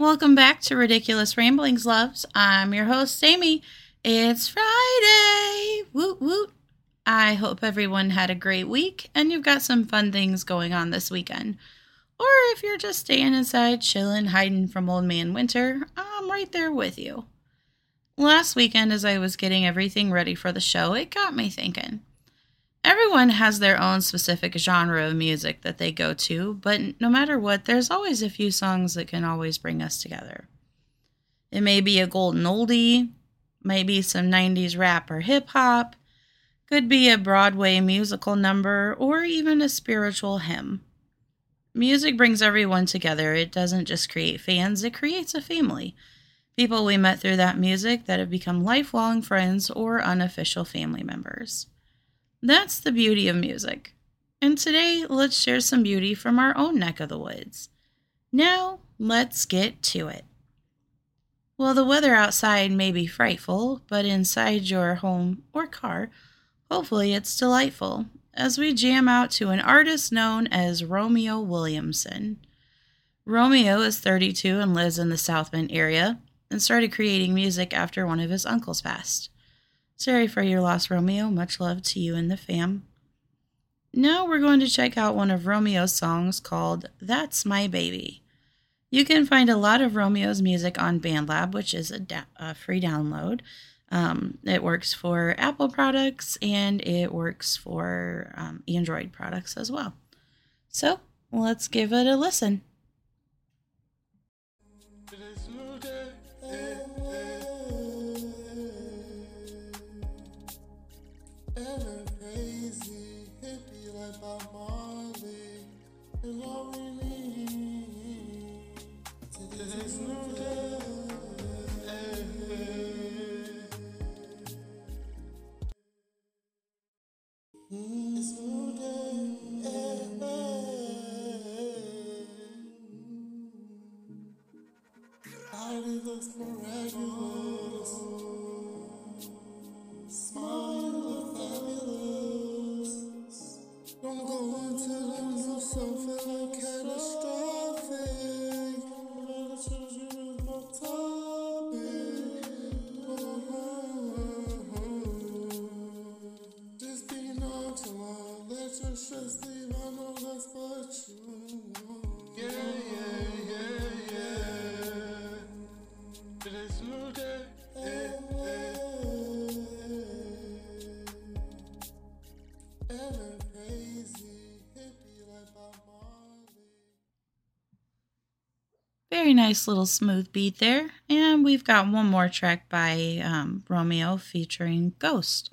Welcome back to Ridiculous Ramblings, loves. I'm your host, Amy. It's Friday! Woot woot! I hope everyone had a great week and you've got some fun things going on this weekend. Or if you're just staying inside, chilling, hiding from old man winter, I'm right there with you. Last weekend, as I was getting everything ready for the show, it got me thinking. Everyone has their own specific genre of music that they go to, but no matter what, there's always a few songs that can always bring us together. It may be a golden oldie, maybe some 90s rap or hip-hop, could be a Broadway musical number, or even a spiritual hymn. Music brings everyone together. It doesn't just create fans, it creates a family. People we met through that music that have become lifelong friends or unofficial family members. That's the beauty of music. And today, let's share some beauty from our own neck of the woods. Now, let's get to it. Well, the weather outside may be frightful, but inside your home or car, hopefully it's delightful, as we jam out to an artist known as Romeo Williamson. Romeo is 32 and lives in the South Bend area, and started creating music after one of his uncles passed. Sorry for your loss, Romeo. Much love to you and the fam. Now we're going to check out one of Romeo's songs called That's My Baby. You can find a lot of Romeo's music on BandLab, which is a free download. It works for Apple products and it works for Android products as well. So let's give it a listen. Very nice little smooth beat there. And we've got one more track by Romeo featuring Ghost.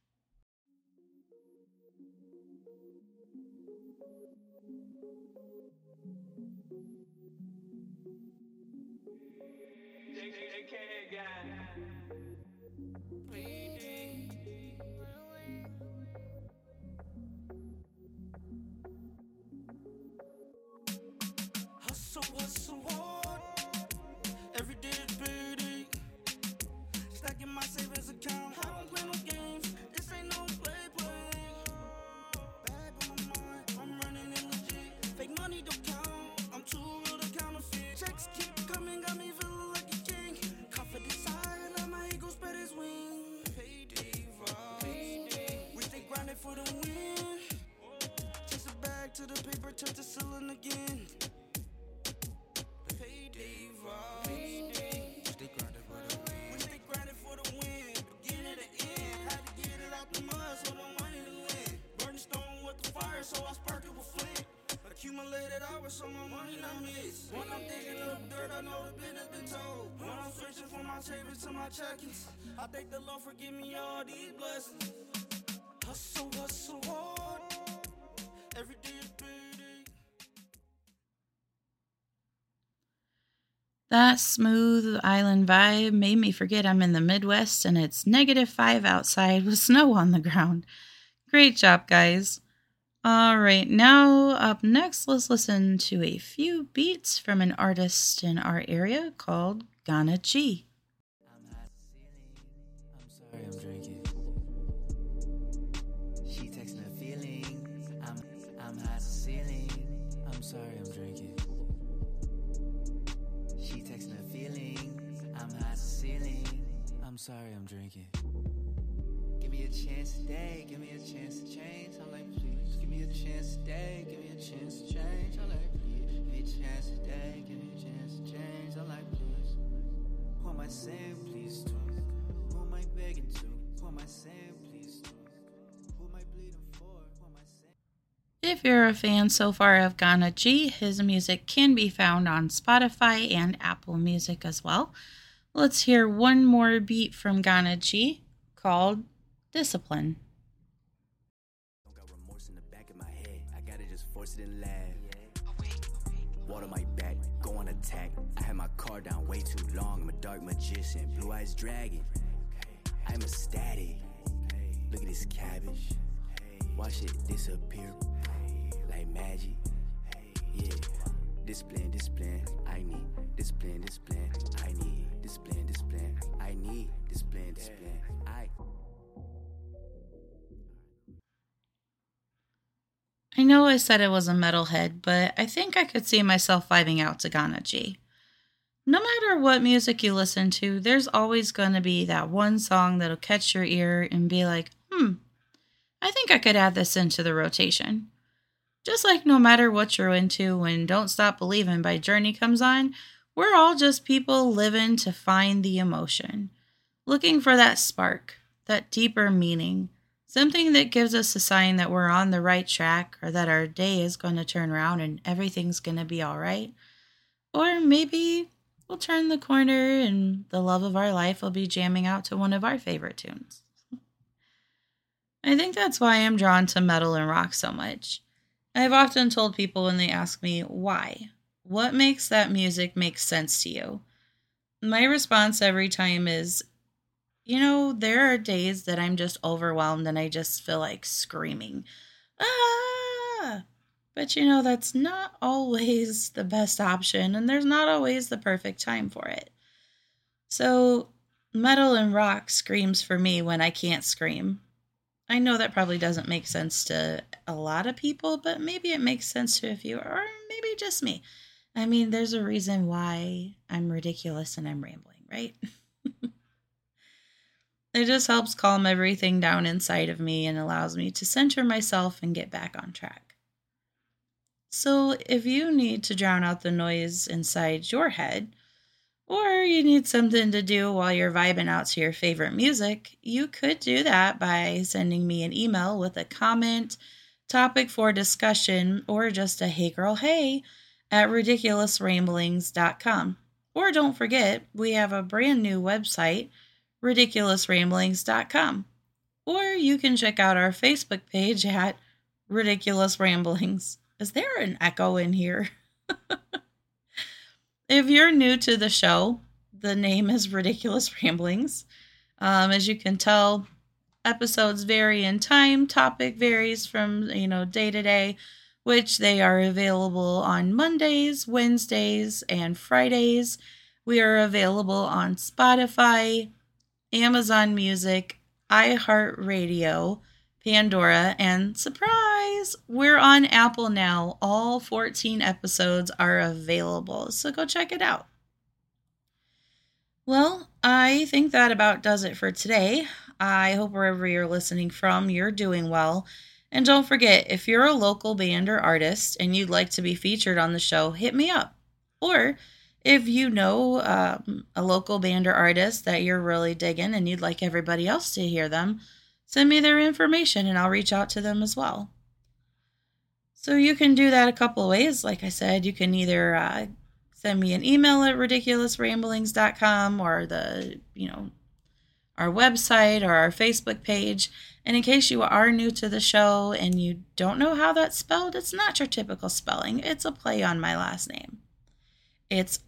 I thank the Lord for giving me all these blessings. Hustle, hustle hard. Every day is payday. That smooth island vibe made me forget I'm in the Midwest and it's -5 outside with snow on the ground. Great job, guys. All right, now up next, let's listen to a few beats from an artist in our area called Ghana G. I'm drinking. She texts me feeling. I'm hot ceiling. I'm sorry, I'm drinking. She texts me I'm drinking. Give me a chance today, give me a chance to change. I'm like, please, give me a chance today, give me a chance to change. I'm like, please, give me a chance today, give me a chance to change. I'm like, please, who am I saying please to? Who am I begging to? Who am I saying please to? Who am I bleeding for? Who am I saying? If you're a fan so far of Ghana G, his music can be found on Spotify and Apple Music as well. Let's hear one more beat from Ghana G called Discipline. Don't got remorse in the back of my head. I gotta just force it and laugh. Water my back, go on attack. I had my car down way too long. I'm a dark magician, blue eyes dragon. I'm ecstatic. Look at this cabbage. Watch it disappear like magic. Yeah, discipline, discipline. I need discipline, discipline. I need discipline, discipline. I need discipline, discipline. I know I said I was a metalhead, but I think I could see myself vibing out to Ghana G. No matter what music you listen to, there's always going to be that one song that'll catch your ear and be like, I think I could add this into the rotation. Just like no matter what you're into, when Don't Stop Believin' by Journey comes on, we're all just people living to find the emotion, looking for that spark, that deeper meaning, something that gives us a sign that we're on the right track or that our day is going to turn around and everything's going to be all right. Or maybe we'll turn the corner and the love of our life will be jamming out to one of our favorite tunes. I think that's why I'm drawn to metal and rock so much. I've often told people when they ask me why, what makes that music make sense to you? My response every time is, there are days that I'm just overwhelmed and I just feel like screaming. Ah! But that's not always the best option and there's not always the perfect time for it. So metal and rock screams for me when I can't scream. I know that probably doesn't make sense to a lot of people, but maybe it makes sense to a few, or maybe just me. I mean, there's a reason why I'm ridiculous and I'm rambling, right? It just helps calm everything down inside of me and allows me to center myself and get back on track. So if you need to drown out the noise inside your head, or you need something to do while you're vibing out to your favorite music, you could do that by sending me an email with a comment, topic for discussion, or just a hey girl hey at ridiculousramblings.com. Or don't forget, we have a brand new website, ridiculousramblings.com. Or you can check out our Facebook page at Ridiculous Ramblings. Is there an echo in here? If you're new to the show, the name is Ridiculous Ramblings. As you can tell, episodes vary in time. Topic varies from, day to day, which they are available on Mondays, Wednesdays, and Fridays. We are available on Spotify, Amazon Music, iHeartRadio, Pandora, and surprise, we're on Apple now. All 14 episodes are available, so go check it out. Well, I think that about does it for today. I hope wherever you're listening from, you're doing well. And don't forget, if you're a local band or artist and you'd like to be featured on the show, hit me up. Or if you know a local band or artist that you're really digging and you'd like everybody else to hear them, send me their information and I'll reach out to them as well. So you can do that a couple of ways. Like I said, you can either send me an email at ridiculousramblings.com or our website or our Facebook page. And in case you are new to the show and you don't know how that's spelled, it's not your typical spelling. It's a play on my last name. It's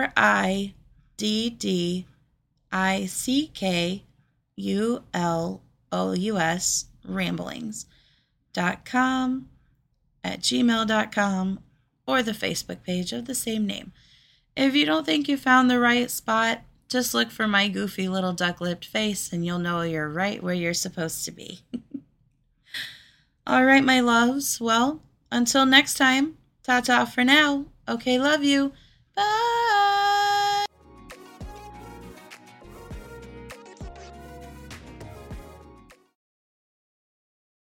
RIDDICKULOUS ramblings.com @gmail.com or the Facebook page of the same name. If you don't think you found the right spot, just look for my goofy little duck-lipped face and you'll know you're right where you're supposed to be. All right, my loves. Well, until next time, ta-ta for now. Okay, love you. Bye.